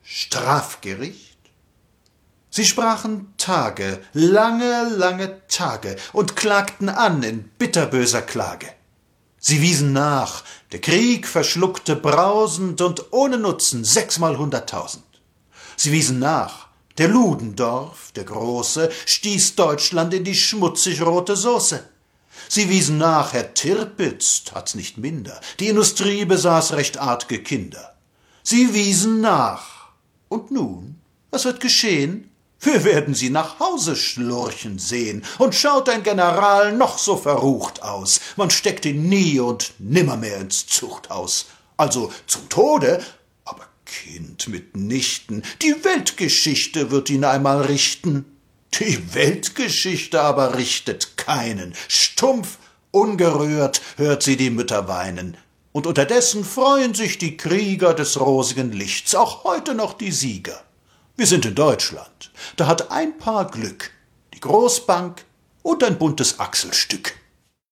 Strafgericht? Sie sprachen Tage, lange, lange Tage und klagten an in bitterböser Klage. Sie wiesen nach, der Krieg verschluckte brausend und ohne Nutzen 6-mal-100.000. Sie wiesen nach, der Ludendorff, der Große, stieß Deutschland in die schmutzig-rote Soße. Sie wiesen nach, Herr Tirpitz tat's nicht minder, die Industrie besaß recht artge Kinder. Sie wiesen nach. Und nun, was wird geschehen? Wir werden sie nach Hause schlurchen sehen, und schaut ein General noch so verrucht aus, man steckt ihn nie und nimmermehr ins Zuchthaus. Also zum Tode, aber Kind mitnichten, die Weltgeschichte wird ihn einmal richten. Die Weltgeschichte aber richtet keinen, stumpf, ungerührt hört sie die Mütter weinen. Und unterdessen freuen sich die Krieger des rosigen Lichts, auch heute noch die Sieger. Wir sind in Deutschland, da hat ein Paar Glück, die Großbank und ein buntes Achselstück.